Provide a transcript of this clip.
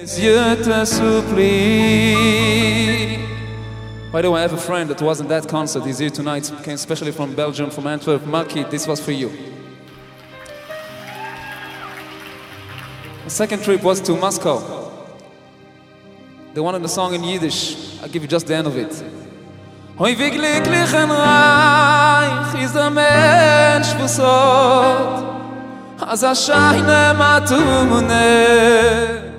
Dieu te supplie. By the way, I have a friend that was in that concert. He's here tonight. He came especially from Belgium, from Antwerp. Maki, this was for you. The second trip was to Moscow. They wanted the song in Yiddish. I'll give you just the end of it. Hoi wie glücklich und reich ist der Mensch was hat, als scheine Matune.